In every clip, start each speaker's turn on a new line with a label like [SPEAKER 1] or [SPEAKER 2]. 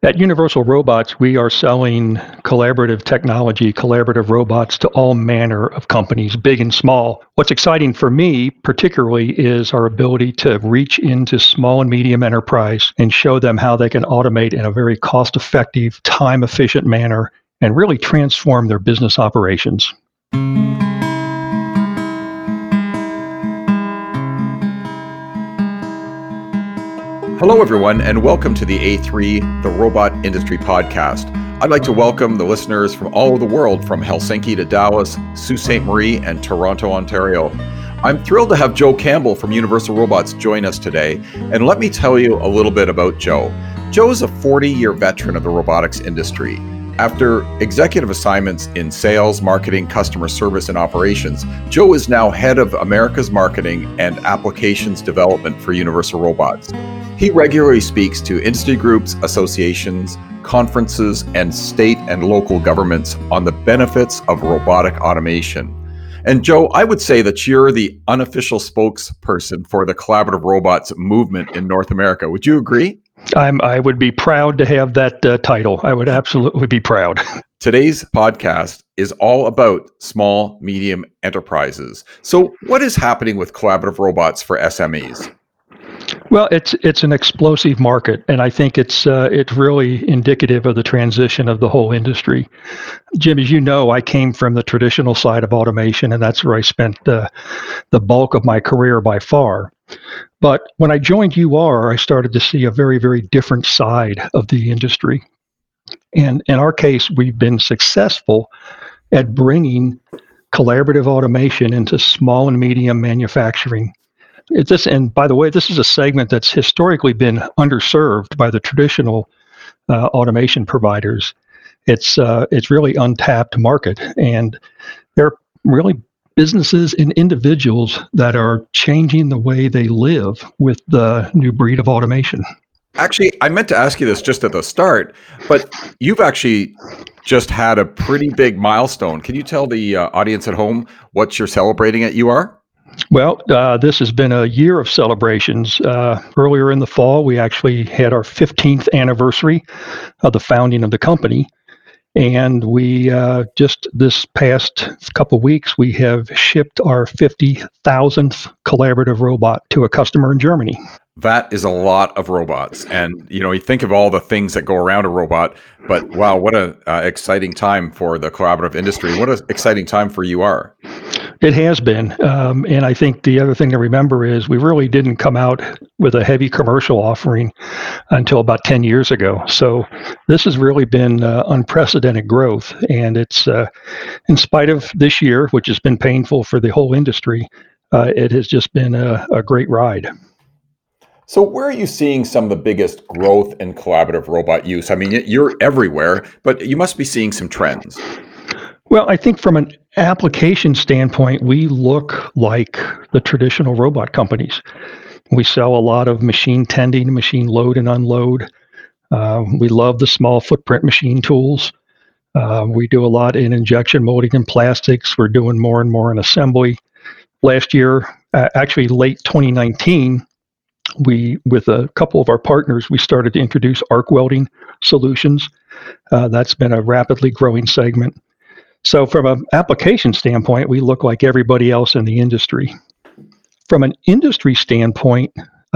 [SPEAKER 1] At Universal Robots, we are selling collaborative technology, collaborative robots to all manner of companies, big and small. What's exciting for me, particularly, is our ability to reach into small and medium enterprise and show them how they can automate in a very cost effective, time efficient manner and really transform their business operations.
[SPEAKER 2] Hello, everyone, and welcome to the A3, the Robot Industry Podcast. I'd like to welcome the listeners from all over the world, from Helsinki to Dallas, Sault Ste. Marie, and Toronto, Ontario. I'm thrilled to have Joe Campbell from Universal Robots join us today, and let me tell you a little bit about Joe. Joe is a 40-year veteran of the robotics industry. After executive assignments in sales, marketing, customer service, and operations, Joe is now head of America's marketing and applications development for Universal Robots. He regularly speaks to industry groups, associations, conferences, and state and local governments on the benefits of robotic automation. And Joe, I would say that you're the unofficial spokesperson for the collaborative robots movement in North America. Would you agree?
[SPEAKER 1] I would be proud to have that title. I would absolutely be proud.
[SPEAKER 2] Today's podcast is all about small, medium enterprises. So what is happening with collaborative robots for SMEs?
[SPEAKER 1] Well, it's an explosive market, and I think it's really indicative of the transition of the whole industry. Jim, as you know, I came from the traditional side of automation, and that's where I spent the bulk of my career by far. But when I joined UR, I started to see a very, very different side of the industry. And in our case, we've been successful at bringing collaborative automation into small and medium manufacturing. And by the way, this is a segment that's historically been underserved by the traditional automation providers. It's really untapped market, and there are really businesses and individuals that are changing the way they live with the new breed of automation.
[SPEAKER 2] Actually, I meant to ask you this just at the start, but you've actually just had a pretty big milestone. Can you tell the audience at home what you're celebrating at UR?
[SPEAKER 1] Well, this has been a year of celebrations. Earlier in the fall, we actually had our 15th anniversary of the founding of the company. And we just this past couple of weeks, we have shipped our 50,000th collaborative robot to a customer in Germany.
[SPEAKER 2] That is a lot of robots. And, you think of all the things that go around a robot, but wow, what an exciting time for the collaborative industry. What an exciting time for UR.
[SPEAKER 1] It has been. And I think the other thing to remember is we really didn't come out with a heavy commercial offering until about 10 years ago. So this has really been unprecedented growth. And it's in spite of this year, which has been painful for the whole industry, it has just been a great ride.
[SPEAKER 2] So where are you seeing some of the biggest growth in collaborative robot use? I mean, you're everywhere, but you must be seeing some trends.
[SPEAKER 1] Well, I think from an application standpoint, we look like the traditional robot companies. We sell a lot of machine tending, machine load and unload. We love the small footprint machine tools. We do a lot in injection molding and plastics. We're doing more and more in assembly. Last year, actually late 2019, with a couple of our partners, we started to introduce arc welding solutions. That's been a rapidly growing segment. So from an application standpoint, we look like everybody else in the industry. From an industry standpoint,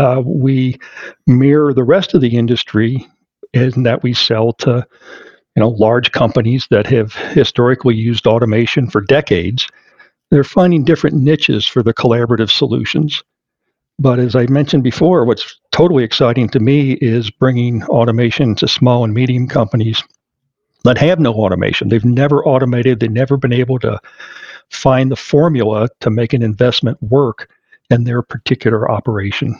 [SPEAKER 1] we mirror the rest of the industry in that we sell to large companies that have historically used automation for decades. They're finding different niches for the collaborative solutions. But as I mentioned before, what's totally exciting to me is bringing automation to small and medium companies that have no automation. They've never automated. They've never been able to find the formula to make an investment work in their particular operation.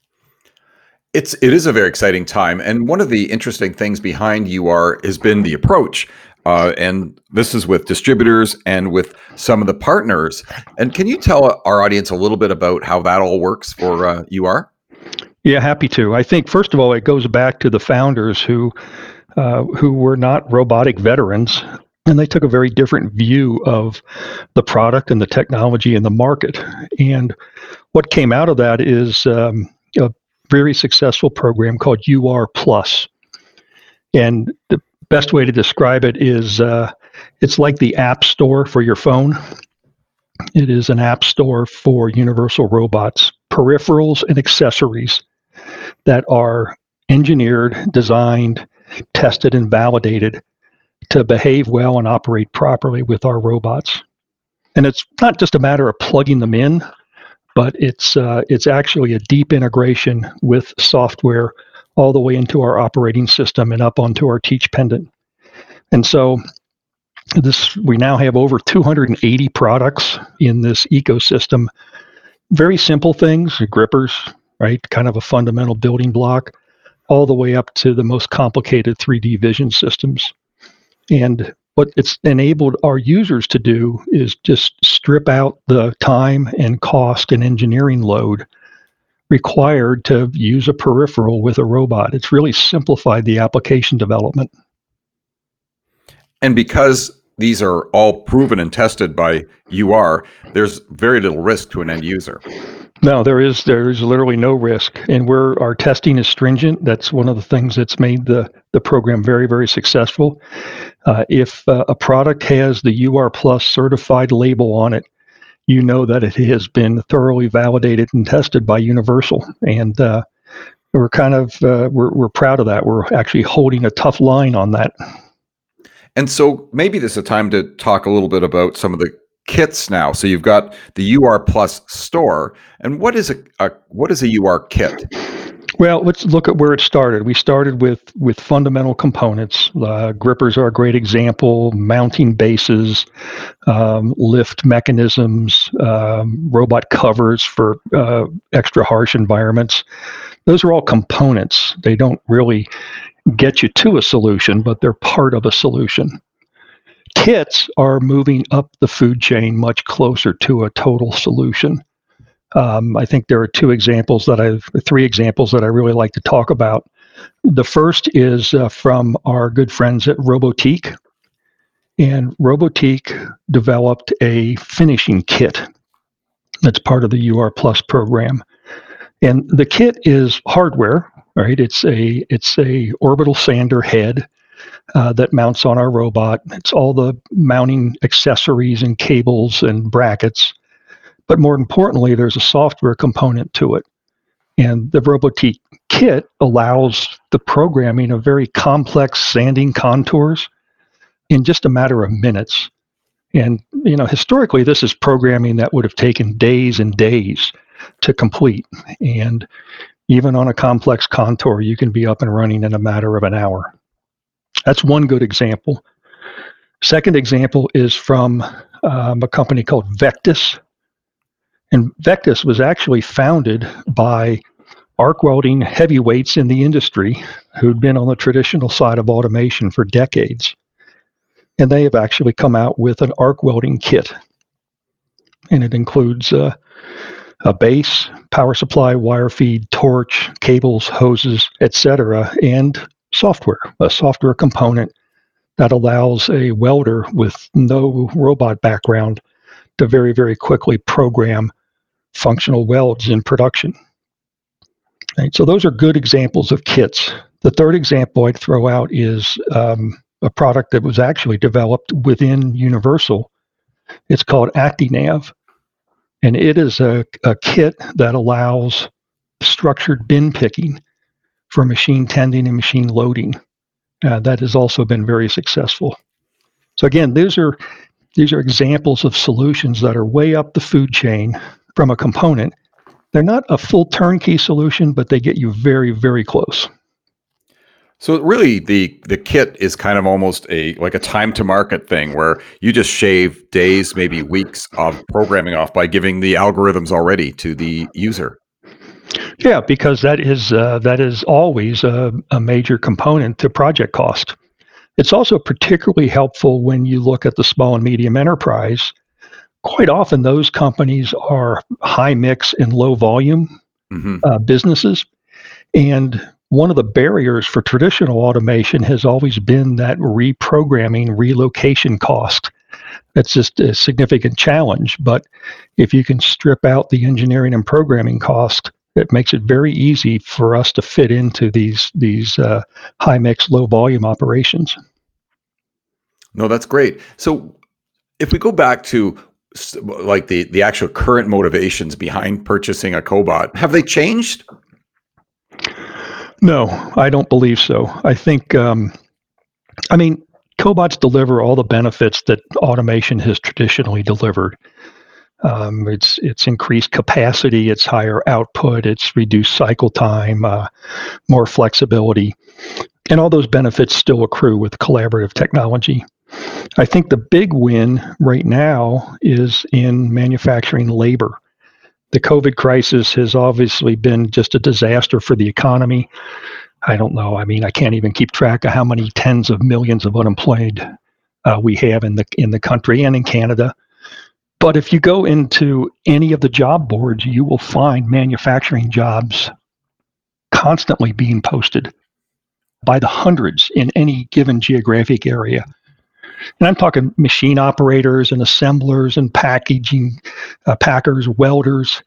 [SPEAKER 2] It is a very exciting time. And one of the interesting things behind UR has been the approach. And this is with distributors and with some of the partners. And can you tell our audience a little bit about how that all works for UR?
[SPEAKER 1] Yeah, happy to. I think, first of all, it goes back to the founders who were not robotic veterans, and they took a very different view of the product and the technology and the market. And what came out of that is a very successful program called UR Plus. And the best way to describe it is it's like the App Store for your phone. It is an app store for Universal Robots, peripherals and accessories that are engineered, designed, tested, and validated to behave well and operate properly with our robots. And it's not just a matter of plugging them in, but it's actually a deep integration with software all the way into our operating system and up onto our Teach pendant. And so we now have over 280 products in this ecosystem. Very simple things, grippers, right? Kind of a fundamental building block, all the way up to the most complicated 3D vision systems. And what it's enabled our users to do is just strip out the time and cost and engineering load required to use a peripheral with a robot. It's really simplified the application development.
[SPEAKER 2] And because these are all proven and tested by UR, there's very little risk to an end user.
[SPEAKER 1] No, there is literally no risk. And where our testing is stringent, that's one of the things that's made the program very, very successful. If a product has the UR Plus certified label on it, you know that it has been thoroughly validated and tested by Universal. And we're we're proud of that. We're actually holding a tough line on that.
[SPEAKER 2] And so maybe this is a time to talk a little bit about some of the kits now. So you've got the UR Plus store, and what is a UR kit?
[SPEAKER 1] Well, let's look at where it started. We started with fundamental components. Grippers are a great example, mounting bases, lift mechanisms, robot covers for extra harsh environments. Those are all components. They don't really get you to a solution, but they're part of a solution. Kits are moving up the food chain much closer to a total solution. I think there are three examples that I really like to talk about. The first is from our good friends at Robotique. And Robotique developed a finishing kit that's part of the UR Plus program. And the kit is hardware, right? It's a orbital sander head that mounts on our robot. It's all the mounting accessories and cables and brackets. But more importantly, there's a software component to it. And the Robotique kit allows the programming of very complex sanding contours in just a matter of minutes. And, historically, this is programming that would have taken days and days to complete. And even on a complex contour, you can be up and running in a matter of an hour. That's one good example. Second example is from a company called Vectus. And Vectus was actually founded by arc welding heavyweights in the industry who'd been on the traditional side of automation for decades. And they have actually come out with an arc welding kit. And it includes a base, power supply, wire feed, torch, cables, hoses, etc., and a software component that allows a welder with no robot background to very, very quickly program functional welds in production. Right, so those are good examples of kits. The third example I'd throw out is a product that was actually developed within Universal. It's called ActiNav. And it is a kit that allows structured bin picking for machine tending and machine loading. That has also been very successful. So again, these are examples of solutions that are way up the food chain from a component. They're not a full turnkey solution, but they get you very, very close.
[SPEAKER 2] So really, the kit is kind of almost like a time to market thing where you just shave days, maybe weeks of programming off by giving the algorithms already to the user.
[SPEAKER 1] Yeah, because that is always a major component to project cost. It's also particularly helpful when you look at the small and medium enterprise. Quite often, those companies are high mix and low volume businesses. And one of the barriers for traditional automation has always been that reprogramming, relocation cost. That's just a significant challenge. But if you can strip out the engineering and programming cost It makes it very easy for us to fit into these high mix, low volume operations.
[SPEAKER 2] No, that's great. So if we go back to like the actual current motivations behind purchasing a cobot, have they changed?
[SPEAKER 1] No, I don't believe so. I think, cobots deliver all the benefits that automation has traditionally delivered. It's increased capacity, it's higher output, it's reduced cycle time, more flexibility, and all those benefits still accrue with collaborative technology. I think the big win right now is in manufacturing labor. The COVID crisis has obviously been just a disaster for the economy. I don't know. I can't even keep track of how many tens of millions of unemployed we have in the country and in Canada. But if you go into any of the job boards, you will find manufacturing jobs constantly being posted by the hundreds in any given geographic area. And I'm talking machine operators and assemblers and packaging, packers, welders.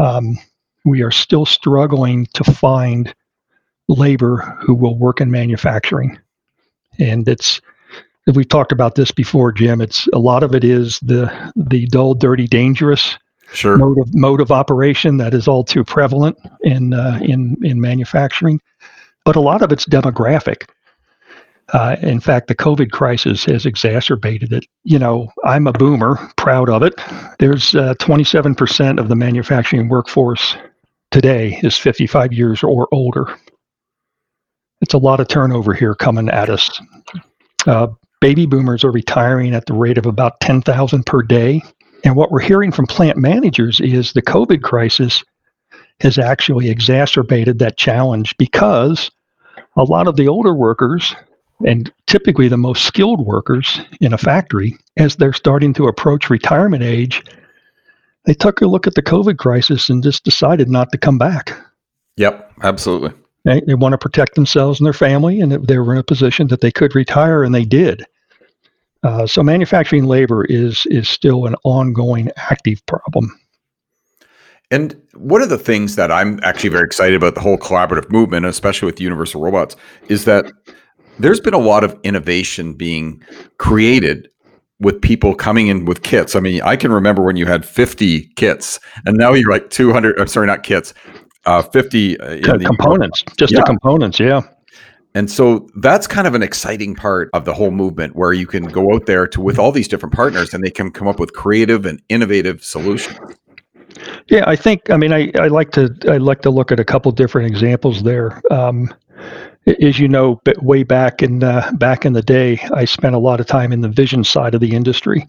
[SPEAKER 1] We are still struggling to find labor who will work in manufacturing. And we've talked about this before, Jim. It's a lot of it is the dull, dirty, dangerous
[SPEAKER 2] Sure.
[SPEAKER 1] mode of operation that is all too prevalent in manufacturing. But a lot of it's demographic. In fact, the COVID crisis has exacerbated it. I'm a boomer, proud of it. There's 27% of the manufacturing workforce today is 55 years or older. It's a lot of turnover here coming at us. Baby boomers are retiring at the rate of about 10,000 per day. And what we're hearing from plant managers is the COVID crisis has actually exacerbated that challenge because a lot of the older workers, and typically the most skilled workers in a factory, as they're starting to approach retirement age, they took a look at the COVID crisis and just decided not to come back.
[SPEAKER 2] Yep, absolutely.
[SPEAKER 1] They want to protect themselves and their family, and they were in a position that they could retire, and they did. So manufacturing labor is still an ongoing, active problem.
[SPEAKER 2] And one of the things that I'm actually very excited about the whole collaborative movement, especially with Universal Robots, is that there's been a lot of innovation being created with people coming in with kits. I can remember when you had 50 kits, and now you're like 200. I'm sorry, not kits. 50
[SPEAKER 1] components, the components, yeah.
[SPEAKER 2] And so that's kind of an exciting part of the whole movement, where you can go out there with all these different partners, and they can come up with creative and innovative solutions.
[SPEAKER 1] Yeah, I think. I like to look at a couple different examples there. As you know, way back in the day, I spent a lot of time in the vision side of the industry,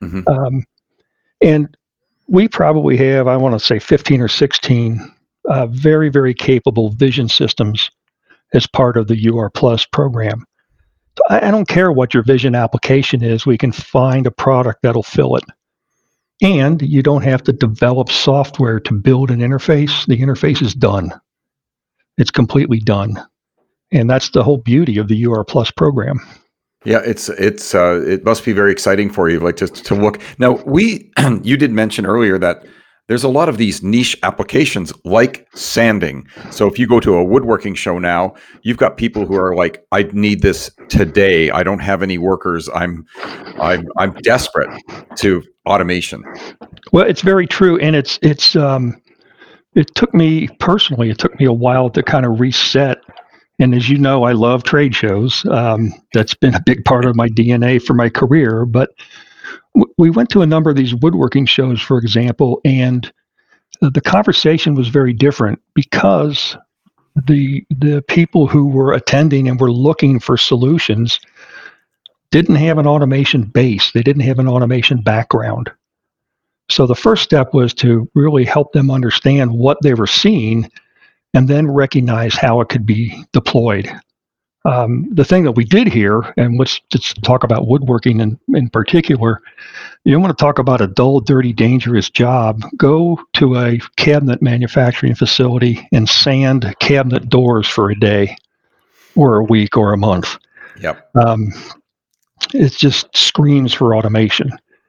[SPEAKER 1] and we probably have, I want to say, 15 or 16 very, very capable vision systems as part of the UR Plus program. So I don't care what your vision application is, we can find a product that'll fill it. And you don't have to develop software to build an interface. The interface is done. It's completely done. And that's the whole beauty of the UR Plus program.
[SPEAKER 2] Yeah, it must be very exciting for you, like to look. Now, you did mention earlier that there's a lot of these niche applications like sanding. So if you go to a woodworking show now, you've got people who are like, I need this today. I don't have any workers. I'm desperate to automation.
[SPEAKER 1] Well, it's very true. And it took me personally, a while to kind of reset. And as you know, I love trade shows. That's been a big part of my DNA for my career. But we went to a number of these woodworking shows, for example, and the conversation was very different because the people who were attending and were looking for solutions didn't have an automation base. They didn't have an automation background. So the first step was to really help them understand what they were seeing and then recognize how it could be deployed. The thing that we did here, and let's just talk about woodworking in particular, you want to talk about a dull, dirty, dangerous job, go to a cabinet manufacturing facility and sand cabinet doors for a day or a week or a month.
[SPEAKER 2] Yep.
[SPEAKER 1] It just screams for automation.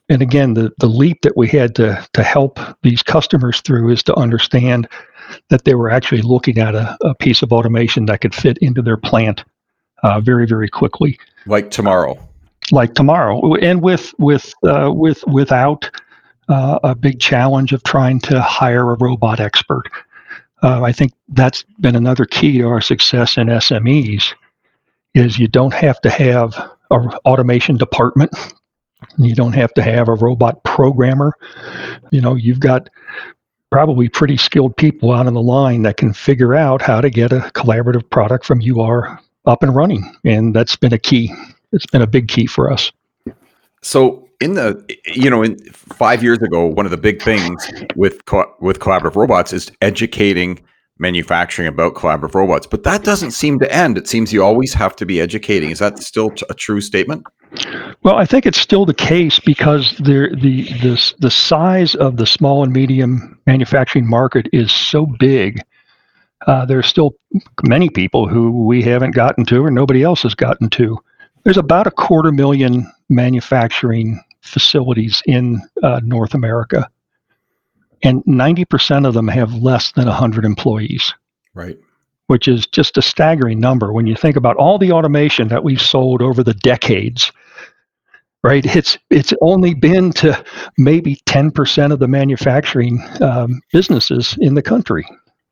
[SPEAKER 1] And again, the leap that we had to help these customers through is to understand that they were actually looking at a piece of automation that could fit into their plant very, very quickly.
[SPEAKER 2] Like tomorrow.
[SPEAKER 1] And without a big challenge of trying to hire a robot expert. I think that's been another key to our success in SMEs is you don't have to have an automation department. You don't have to have a robot programmer. You've got probably pretty skilled people out on the line that can figure out how to get a collaborative product from UR up and running. And that's been a key. It's been a big key for us.
[SPEAKER 2] So in 5 years ago, one of the big things with collaborative robots is educating manufacturing about collaborative robots, but that doesn't seem to end. It seems you always have to be educating. Is that still a true statement?
[SPEAKER 1] Well, I think it's still the case because the size of the small and medium manufacturing market is so big. There's still many people who we haven't gotten to or nobody else has gotten to. There's about 250,000 manufacturing facilities in North America, and 90% of them have less than 100 employees.
[SPEAKER 2] Right.
[SPEAKER 1] Which is just a staggering number when you think about all the automation that we've sold over the decades. Right, it's only been to maybe 10% of the manufacturing businesses in the country.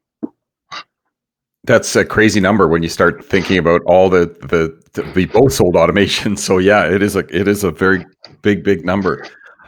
[SPEAKER 2] That's a crazy number when you start thinking about all we both sold automation. So yeah, it is a very big number.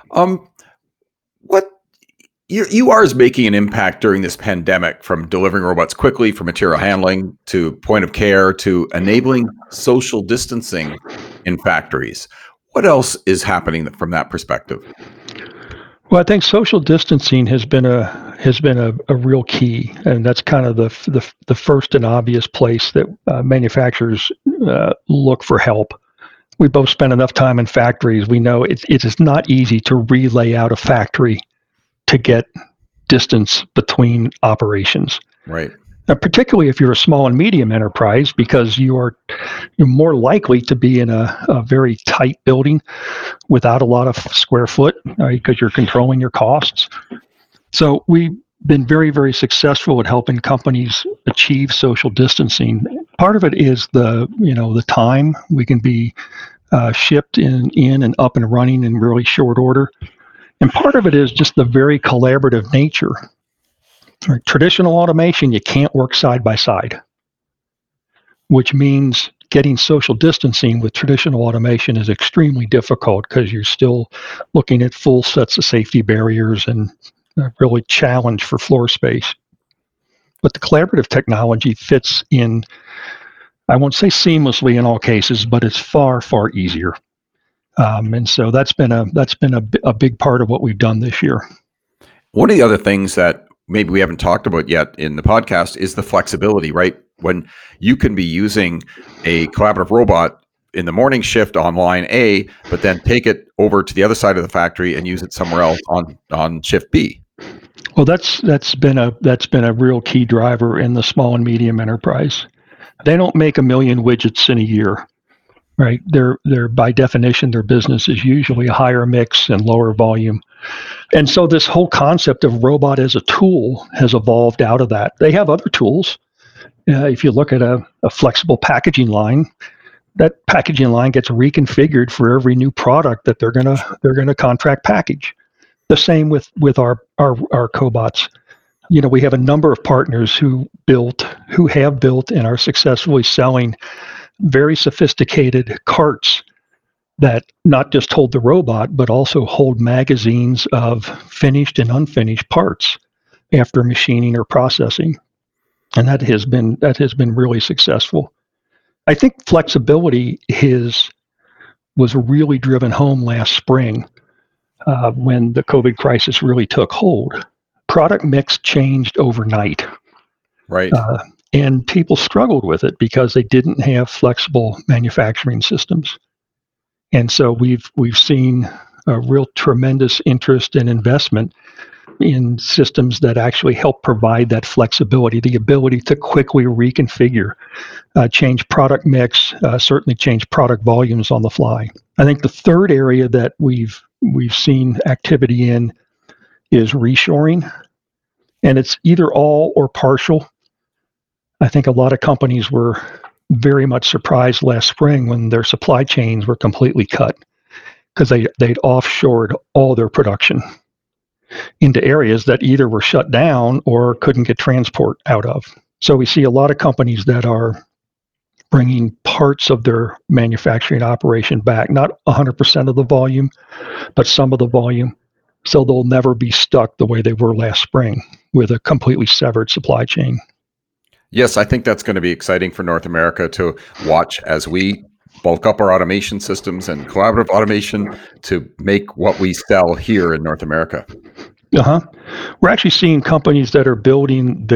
[SPEAKER 2] What UR is making an impact during this pandemic, from delivering robots quickly for material handling to point of care to enabling social distancing in factories. What else is happening from that perspective?
[SPEAKER 1] Well, I think social distancing has been a real key, and that's kind of the first and obvious place that manufacturers look for help. We both spend enough time in factories. We know it is not easy to relay out a factory to get distance between operations.
[SPEAKER 2] Right.
[SPEAKER 1] Particularly if you're a small and medium enterprise, because you're more likely to be in a very tight building without a lot of square foot, because you're controlling your costs. So we've been very, very successful at helping companies achieve social distancing. Part of it is the time we can be shipped in and up and running in really short order. And part of it is just the very collaborative nature. Right. Traditional automation, you can't work side by side, which means getting social distancing with traditional automation is extremely difficult because you're still looking at full sets of safety barriers and really challenge for floor space. But the collaborative technology fits in, I won't say seamlessly in all cases, but it's far, far easier. And so that's been a big part of what we've done this year.
[SPEAKER 2] One of the other things that maybe we haven't talked about yet in the podcast is the flexibility, right? When you can be using a collaborative robot in the morning shift on line A, but then take it over to the other side of the factory and use it somewhere else on shift B. Well,
[SPEAKER 1] that's been a real key driver in the small and medium enterprise. They don't make 1 million widgets in a year, right? They're by definition, their business is usually a higher mix and lower volume. And so this whole concept of robot as a tool has evolved out of that. They have other tools. If you look at a flexible packaging line, that packaging line gets reconfigured for every new product that they're gonna contract package. The same with our cobots. We have a number of partners who have built and are successfully selling very sophisticated carts that not just hold the robot, but also hold magazines of finished and unfinished parts after machining or processing. And that has been really successful. I think flexibility was really driven home last spring when the COVID crisis really took hold. Product mix changed overnight.
[SPEAKER 2] Right.
[SPEAKER 1] And people struggled with it because they didn't have flexible manufacturing systems. And so we've seen a real tremendous interest and investment in systems that actually help provide that flexibility, the ability to quickly reconfigure, change product mix, certainly change product volumes on the fly. I think the third area that we've we've seen activity in is reshoring, and it's either all or partial. I think a lot of companies were very much surprised last spring when their supply chains were completely cut because they'd offshored all their production into areas that either were shut down or couldn't get transport out of. So we see a lot of companies that are bringing parts of their manufacturing operation back, not 100% of the volume, but some of the volume. So they'll never be stuck the way they were last spring with a completely severed supply chain.
[SPEAKER 2] Yes, I think that's going to be exciting for North America to watch as we bulk up our automation systems and collaborative automation to make what we sell here in North America.
[SPEAKER 1] Uh-huh. We're actually seeing companies that are building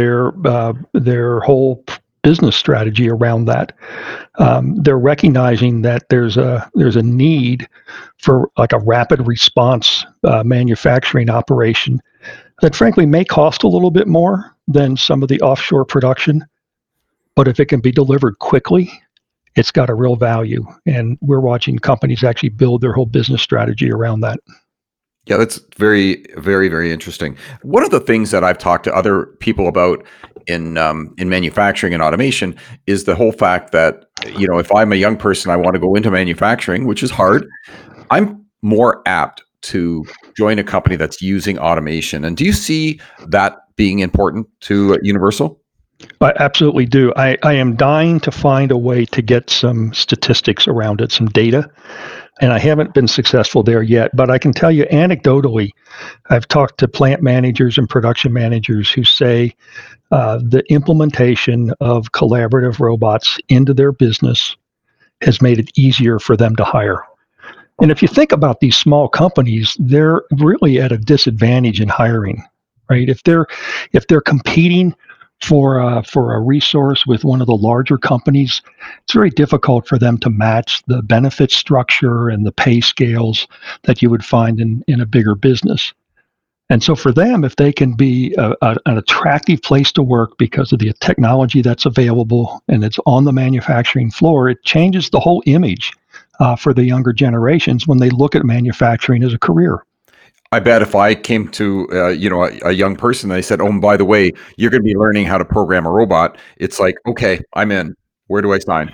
[SPEAKER 1] their whole business strategy around that. They're recognizing that there's a need for like a rapid response manufacturing operation that frankly may cost a little bit more than some of the offshore production, but if it can be delivered quickly, it's got a real value. And we're watching companies actually build their whole business strategy around that.
[SPEAKER 2] Yeah, that's very, very, very interesting. One of the things that I've talked to other people about in manufacturing and automation is the whole fact that, if I'm a young person, I want to go into manufacturing, which is hard. I'm more apt to join a company that's using automation. And do you see that being important to Universal?
[SPEAKER 1] I absolutely do. I am dying to find a way to get some statistics around it, some data, and I haven't been successful there yet. But I can tell you anecdotally, I've talked to plant managers and production managers who say the implementation of collaborative robots into their business has made it easier for them to hire. And if you think about these small companies, they're really at a disadvantage in hiring, right? If they're competing for a resource with one of the larger companies, it's very difficult for them to match the benefit structure and the pay scales that you would find in a bigger business. And so for them, if they can be an attractive place to work because of the technology that's available and it's on the manufacturing floor, it changes the whole image for the younger generations when they look at manufacturing as a career.
[SPEAKER 2] I bet if I came to a young person and they said, "Oh, and by the way, you're going to be learning how to program a robot," it's like, "Okay, I'm in. Where do I sign?"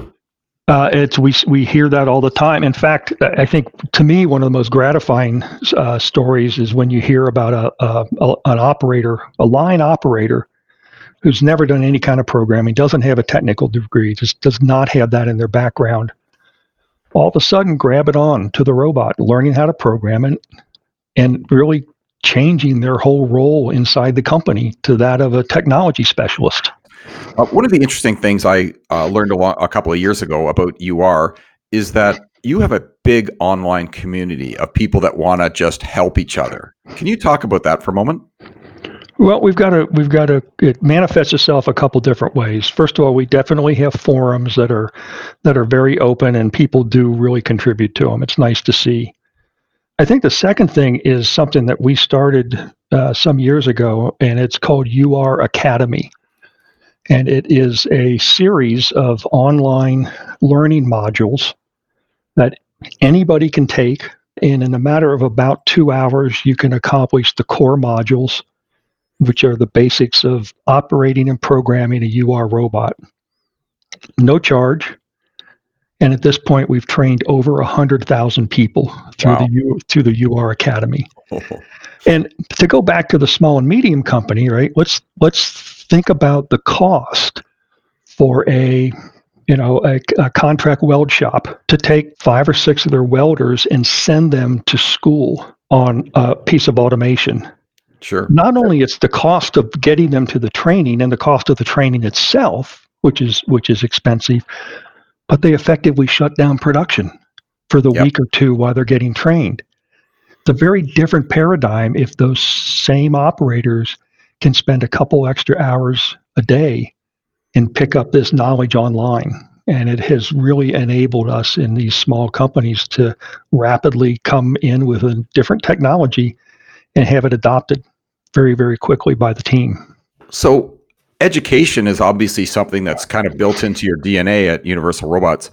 [SPEAKER 1] We hear that all the time. In fact, I think to me one of the most gratifying stories is when you hear about an operator, a line operator, who's never done any kind of programming, doesn't have a technical degree, just does not have that in their background. All of a sudden, grab it on to the robot, learning how to program it, and really changing their whole role inside the company to that of a technology specialist.
[SPEAKER 2] One of the interesting things I learned a couple of years ago about UR is that you have a big online community of people that want to just help each other. Can you talk about that for a moment?
[SPEAKER 1] Well, it manifests itself a couple different ways. First of all, we definitely have forums that are very open and people do really contribute to them. It's nice to see. I think the second thing is something that we started some years ago, and it's called UR Academy. And it is a series of online learning modules that anybody can take. And in a matter of about 2 hours, you can accomplish the core modules, which are the basics of operating and programming a UR robot. No charge. And at this point, we've trained over 100,000 people through the UR Academy. And to go back to the small and medium company, right? Let's think about the cost for a contract weld shop to take 5 or 6 of their welders and send them to school on a piece of automation.
[SPEAKER 2] Sure.
[SPEAKER 1] Not only it's the cost of getting them to the training and the cost of the training itself, which is expensive, but they effectively shut down production for the week or two while they're getting trained. It's a very different paradigm if those same operators can spend a couple extra hours a day and pick up this knowledge online. And it has really enabled us in these small companies to rapidly come in with a different technology and have it adopted very, very quickly by the team.
[SPEAKER 2] So education is obviously something that's kind of built into your DNA at Universal Robots.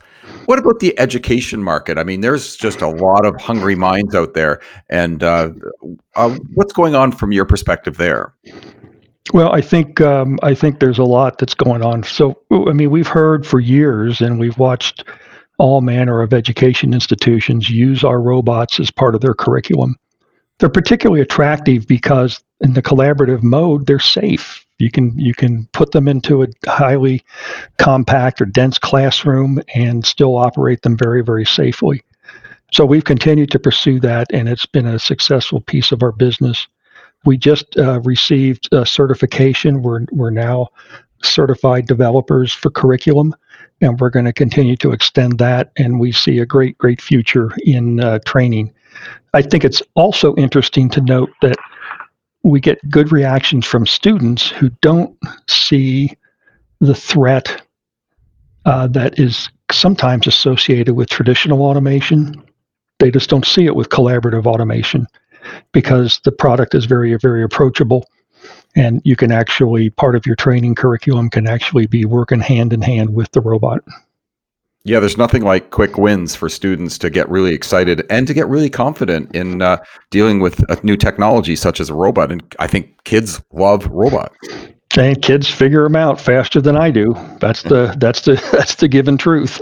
[SPEAKER 2] What about the education market? I mean, there's just a lot of hungry minds out there. And what's going on from your perspective there?
[SPEAKER 1] Well, I think there's a lot that's going on. So, I mean, we've heard for years, and we've watched all manner of education institutions use our robots as part of their curriculum. They're particularly attractive because in the collaborative mode, they're safe. You can put them into a highly compact or dense classroom and still operate them very, very safely. So we've continued to pursue that, and it's been a successful piece of our business. We just received a certification. We're now certified developers for curriculum, and we're going to continue to extend that. And we see a great future in training. I think it's also interesting to note that we get good reactions from students who don't see the threat that is sometimes associated with traditional automation. They just don't see it with collaborative automation because the product is very, very approachable. And you can actually, part of your training curriculum can actually be working hand in hand with the robot.
[SPEAKER 2] Yeah, there's nothing like quick wins for students to get really excited and to get really confident in dealing with a new technology such as a robot. And I think kids love robots.
[SPEAKER 1] And kids figure them out faster than I do. That's the given truth.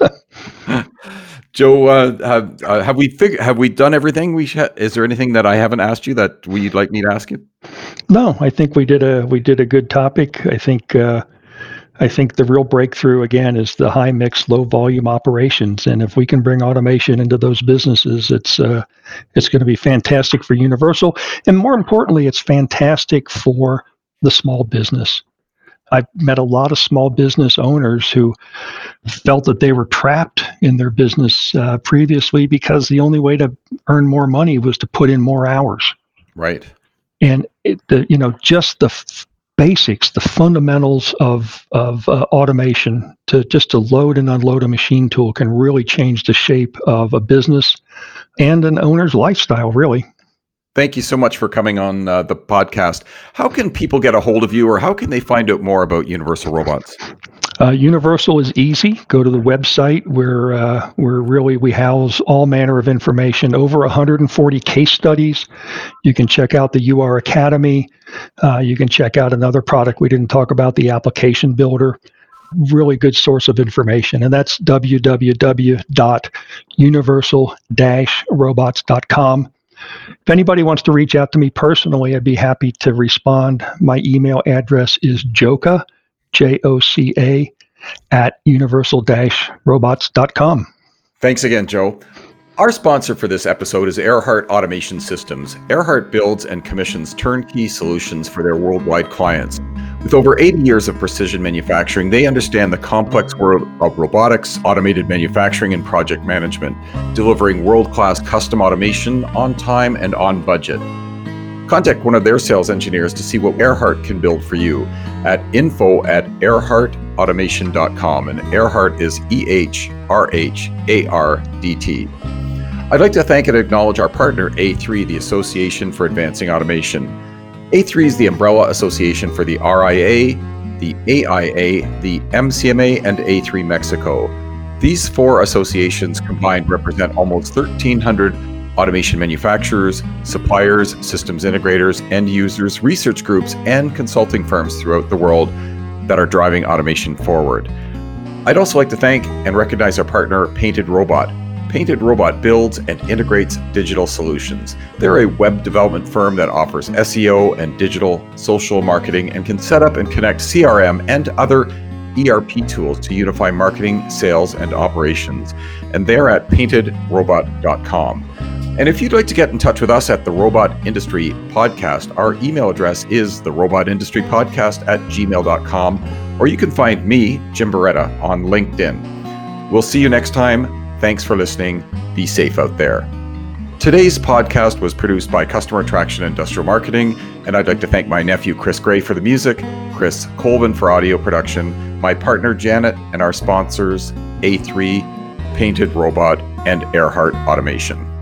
[SPEAKER 2] Joe, have we done everything is there anything that I haven't asked you that you'd like me to ask you?
[SPEAKER 1] No, I think we did a good topic. I think the real breakthrough again is the high mix, low volume operations, and if we can bring automation into those businesses, it's going to be fantastic for Universal, and more importantly, it's fantastic for the small business. I've met a lot of small business owners who felt that they were trapped in their business previously because the only way to earn more money was to put in more hours.
[SPEAKER 2] Right.
[SPEAKER 1] And just the basics, the fundamentals of automation to load and unload a machine tool can really change the shape of a business and an owner's lifestyle, really.
[SPEAKER 2] Thank you so much for coming on the podcast. How can people get a hold of you, or how can they find out more about Universal Robots?
[SPEAKER 1] Universal is easy. Go to the website where we house all manner of information, over 140 case studies. You can check out the UR Academy. You can check out another product we didn't talk about, the Application Builder. Really good source of information, and that's www.universal-robots.com. If anybody wants to reach out to me personally, I'd be happy to respond. My email address is joca, Joca, @universal-robots.com.
[SPEAKER 2] Thanks again, Joe. Our sponsor for this episode is Erhardt Automation Systems. Erhardt builds and commissions turnkey solutions for their worldwide clients. With over 80 years of precision manufacturing, they understand the complex world of robotics, automated manufacturing, and project management, delivering world-class custom automation on time and on budget. Contact one of their sales engineers to see what Erhardt can build for you at info@erhardtautomation.com, and Erhardt is EHRHARDT. I'd like to thank and acknowledge our partner, A3, the Association for Advancing Automation. A3 is the umbrella association for the RIA, the AIA, the MCMA, and A3 Mexico. These four associations combined represent almost 1,300 automation manufacturers, suppliers, systems integrators, end users, research groups, and consulting firms throughout the world that are driving automation forward. I'd also like to thank and recognize our partner, Painted Robot. Painted Robot builds and integrates digital solutions. They're a web development firm that offers SEO and digital social marketing and can set up and connect CRM and other ERP tools to unify marketing, sales, and operations. And they're at paintedrobot.com. And if you'd like to get in touch with us at the Robot Industry Podcast, our email address is therobotindustrypodcast@gmail.com, or you can find me, Jim Beretta, on LinkedIn. We'll see you next time. Thanks for listening. Be safe out there. Today's podcast was produced by Customer Attraction Industrial Marketing, and I'd like to thank my nephew, Chris Gray, for the music, Chris Colvin for audio production, my partner, Janet, and our sponsors, A3, Painted Robot, and Erhardt Automation.